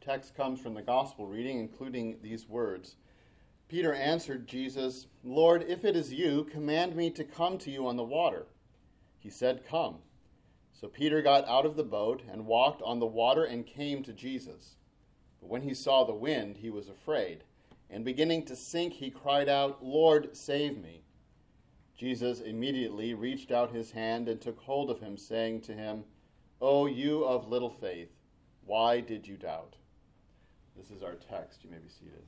text comes from the gospel reading, including these words. Peter answered Jesus, "Lord, if it is you, command me to come to you on the water." He said, "Come." So Peter got out of the boat and walked on the water and came to Jesus. But when he saw the wind, he was afraid, and beginning to sink, he cried out, "Lord, save me." Jesus immediately reached out his hand and took hold of him, saying to him, "O you of little faith, why did you doubt?" This is our text. You may be seated.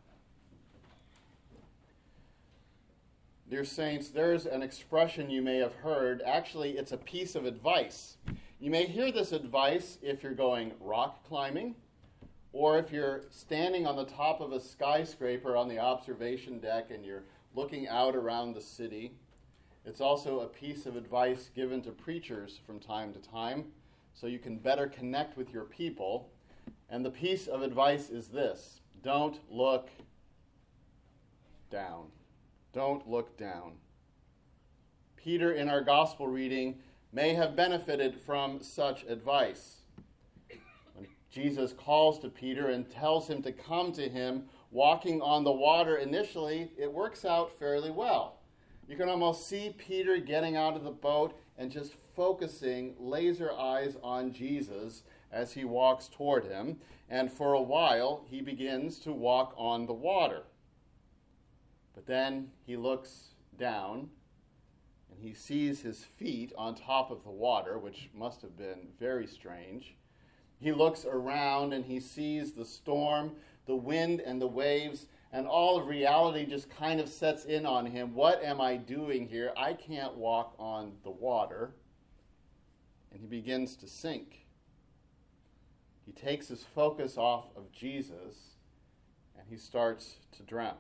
Dear saints, there's an expression you may have heard. Actually, it's a piece of advice. You may hear this advice if you're going rock climbing, or if you're standing on the top of a skyscraper on the observation deck and you're looking out around the city. It's also a piece of advice given to preachers from time to time, so you can better connect with your people. And the piece of advice is this: don't look down. Don't look down. Peter, in our gospel reading, may have benefited from such advice. When Jesus calls to Peter and tells him to come to him walking on the water, initially, it works out fairly well. You can almost see Peter getting out of the boat and just focusing laser eyes on Jesus as he walks toward him. And for a while, he begins to walk on the water. But then he looks down and he sees his feet on top of the water, which must have been very strange. He looks around and he sees the storm, the wind and the waves, and all of reality just kind of sets in on him. What am I doing here? I can't walk on the water. And he begins to sink. He takes his focus off of Jesus and he starts to drown.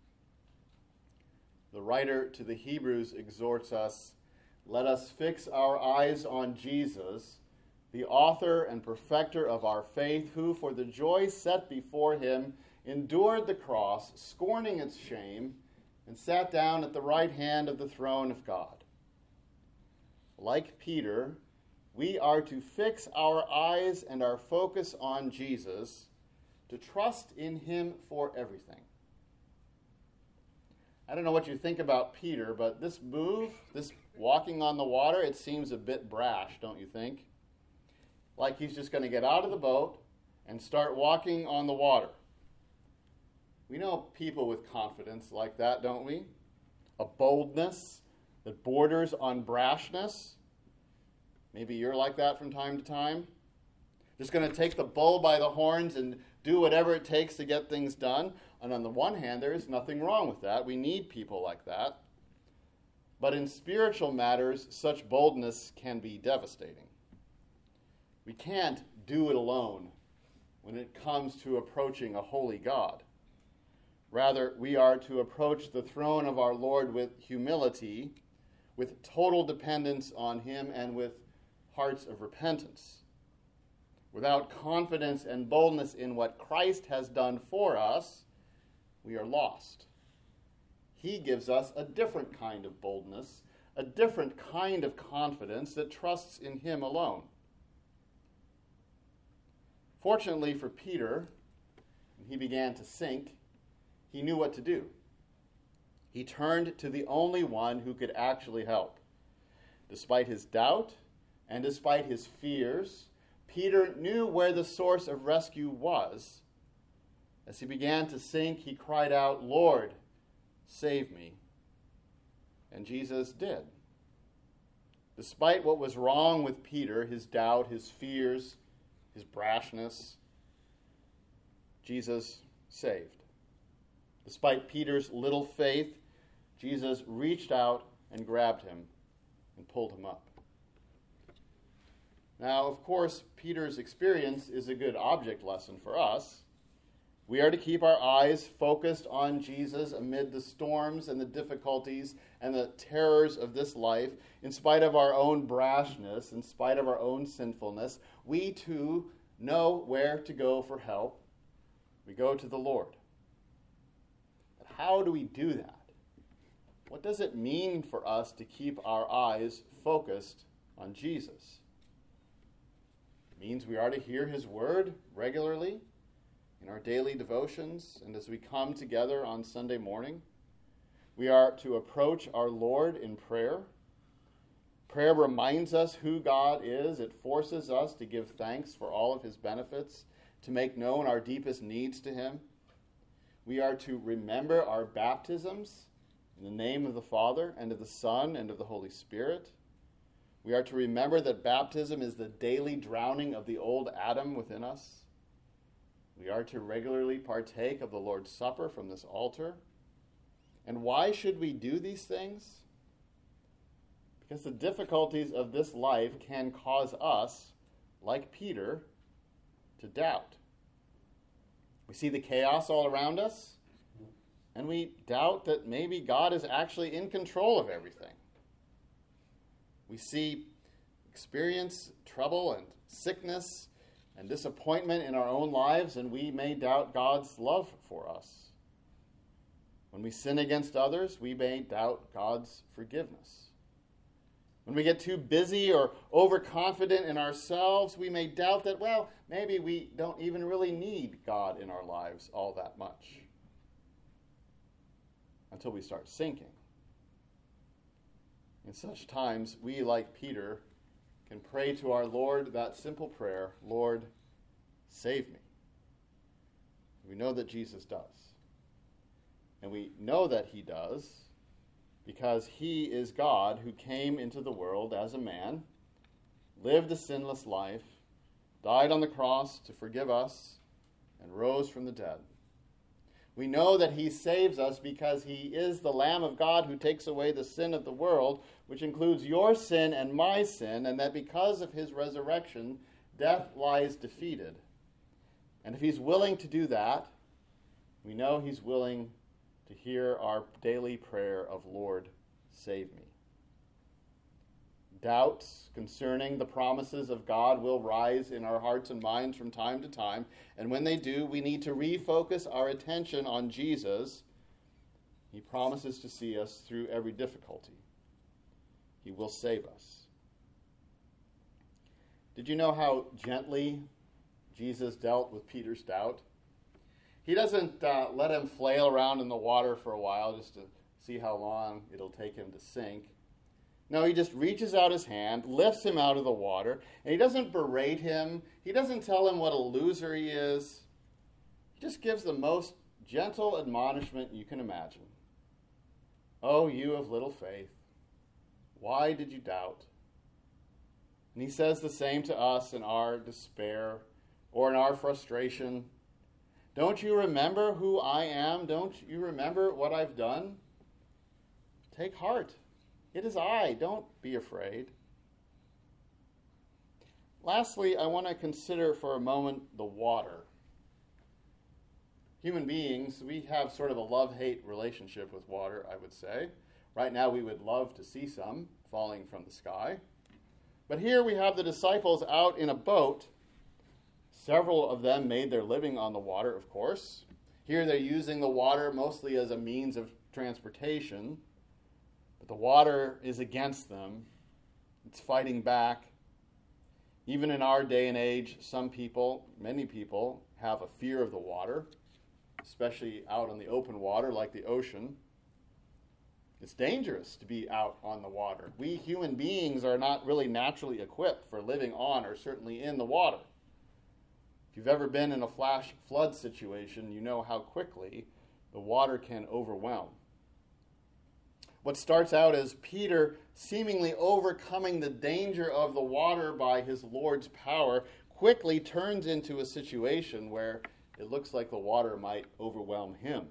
The writer to the Hebrews exhorts us, "Let us fix our eyes on Jesus, the author and perfecter of our faith, who for the joy set before him endured the cross, scorning its shame, and sat down at the right hand of the throne of God." Like Peter, we are to fix our eyes and our focus on Jesus, to trust in him for everything. I don't know what you think about Peter, but this move, this walking on the water, it seems a bit brash, don't you think? Like he's just going to get out of the boat and start walking on the water. We know people with confidence like that, don't we? A boldness that borders on brashness. Maybe you're like that from time to time. Just going to take the bull by the horns and do whatever it takes to get things done. And on the one hand, there is nothing wrong with that. We need people like that. But in spiritual matters, such boldness can be devastating. We can't do it alone when it comes to approaching a holy God. Rather, we are to approach the throne of our Lord with humility, with total dependence on him, and with hearts of repentance. Without confidence and boldness in what Christ has done for us, we are lost. He gives us a different kind of boldness, a different kind of confidence that trusts in him alone. Fortunately for Peter, when he began to sink, he knew what to do. He turned to the only one who could actually help. Despite his doubt and despite his fears, Peter knew where the source of rescue was. As he began to sink, he cried out, "Lord, save me." And Jesus did. Despite what was wrong with Peter, his doubt, his fears, his brashness, Jesus saved. Despite Peter's little faith, Jesus reached out and grabbed him and pulled him up. Now, of course, Peter's experience is a good object lesson for us. We are to keep our eyes focused on Jesus amid the storms and the difficulties and the terrors of this life. In spite of our own brashness, in spite of our own sinfulness, we too know where to go for help. We go to the Lord. But how do we do that? What does it mean for us to keep our eyes focused on Jesus? It means we are to hear his word regularly. in our daily devotions and as we come together on Sunday morning. We are to approach our Lord in prayer. Prayer reminds us who God is. It forces us to give thanks for all of his benefits, to make known our deepest needs to him. We are to remember our baptisms in the name of the Father and of the Son and of the Holy Spirit. We are to remember that baptism is the daily drowning of the old Adam within us. We are to regularly partake of the Lord's Supper from this altar. And why should we do these things? Because the difficulties of this life can cause us, like Peter, to doubt. We see the chaos all around us, and we doubt that maybe God is actually in control of everything. We experience trouble and sickness and disappointment in our own lives, and we may doubt God's love for us. When we sin against others, we may doubt God's forgiveness. When we get too busy or overconfident in ourselves, we may doubt that, maybe we don't even really need God in our lives all that much. Until we start sinking. In such times, we, like Peter, can pray to our Lord that simple prayer, Lord, save me. We know that Jesus does. And we know that he does because he is God who came into the world as a man, lived a sinless life, died on the cross to forgive us, and rose from the dead. We know that he saves us because he is the Lamb of God who takes away the sin of the world, which includes your sin and my sin, and that because of his resurrection, death lies defeated. And if he's willing to do that, we know he's willing to hear our daily prayer of, Lord, save me. Doubts concerning the promises of God will rise in our hearts and minds from time to time, and when they do, we need to refocus our attention on Jesus. He promises to see us through every difficulty. He will save us. Did you know how gently Jesus dealt with Peter's doubt? He doesn't let him flail around in the water for a while just to see how long it'll take him to sink. No, he just reaches out his hand, lifts him out of the water, and he doesn't berate him. He doesn't tell him what a loser he is. He just gives the most gentle admonishment you can imagine. Oh, you of little faith, why did you doubt? And he says the same to us in our despair or in our frustration. Don't you remember who I am? Don't you remember what I've done? Take heart. It is I. Don't be afraid. Lastly, I want to consider for a moment the water. Human beings, we have sort of a love-hate relationship with water, I would say. Right now, we would love to see some falling from the sky. But here we have the disciples out in a boat. Several of them made their living on the water, of course. Here they're using the water mostly as a means of transportation. But the water is against them. It's fighting back. Even in our day and age, many people, have a fear of the water, especially out on the open water like the ocean. It's dangerous to be out on the water. We human beings are not really naturally equipped for living on or certainly in the water. If you've ever been in a flash flood situation, you know how quickly the water can overwhelm. What starts out as Peter seemingly overcoming the danger of the water by his Lord's power quickly turns into a situation where it looks like the water might overwhelm him.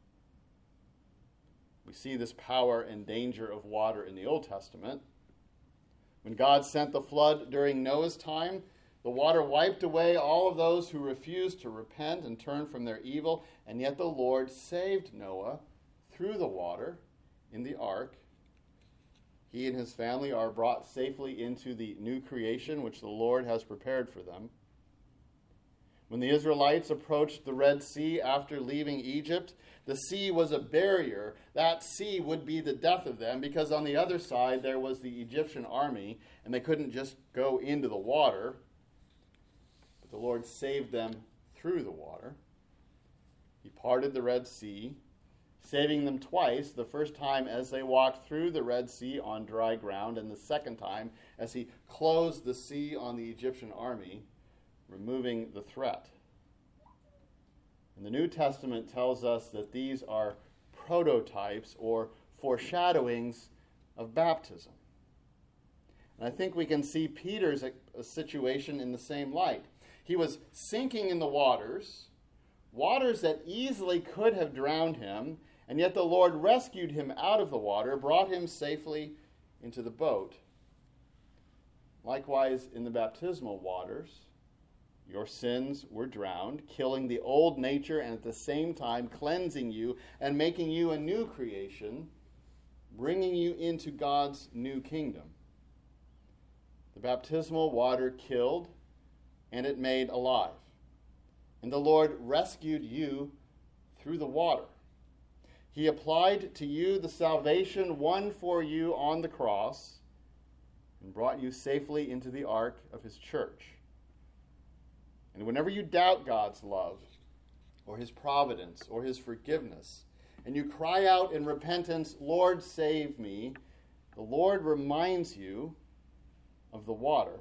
We see this power and danger of water in the Old Testament. When God sent the flood during Noah's time, the water wiped away all of those who refused to repent and turn from their evil, and yet the Lord saved Noah through the water in the ark. He and his family are brought safely into the new creation which the Lord has prepared for them. When the Israelites approached the Red Sea after leaving Egypt, the sea was a barrier. That sea would be the death of them because on the other side there was the Egyptian army and they couldn't just go into the water. But the Lord saved them through the water. He parted the Red Sea, saving them twice, the first time as they walked through the Red Sea on dry ground, and the second time as he closed the sea on the Egyptian army, removing the threat. And the New Testament tells us that these are prototypes or foreshadowings of baptism. And I think we can see Peter's situation in the same light. He was sinking in the waters that easily could have drowned him, and yet the Lord rescued him out of the water, brought him safely into the boat. Likewise, in the baptismal waters, your sins were drowned, killing the old nature and at the same time cleansing you and making you a new creation, bringing you into God's new kingdom. The baptismal water killed, and it made alive. And the Lord rescued you through the water. He applied to you the salvation won for you on the cross and brought you safely into the ark of his church. And whenever you doubt God's love or his providence or his forgiveness, and you cry out in repentance, "Lord, save me," the Lord reminds you of the water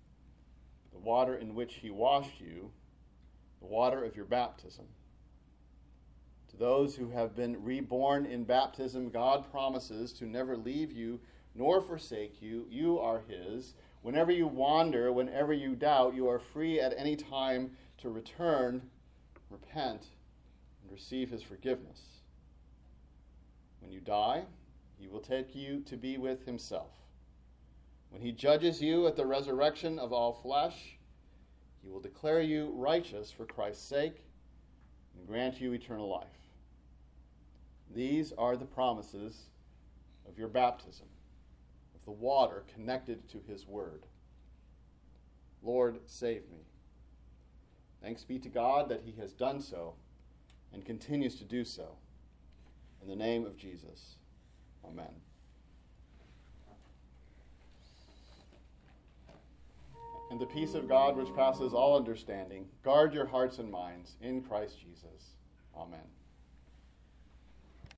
in which he washed you, the water of your baptism. To those who have been reborn in baptism, God promises to never leave you nor forsake you. You are his. Whenever you wander, whenever you doubt, you are free at any time to return, repent, and receive his forgiveness. When you die, he will take you to be with himself. When he judges you at the resurrection of all flesh, he will declare you righteous for Christ's sake and grant you eternal life. These are the promises of your baptism, of the water connected to his word. Lord, save me. Thanks be to God that he has done so and continues to do so. In the name of Jesus, amen. And the peace of God, which passes all understanding, guard your hearts and minds in Christ Jesus. Amen.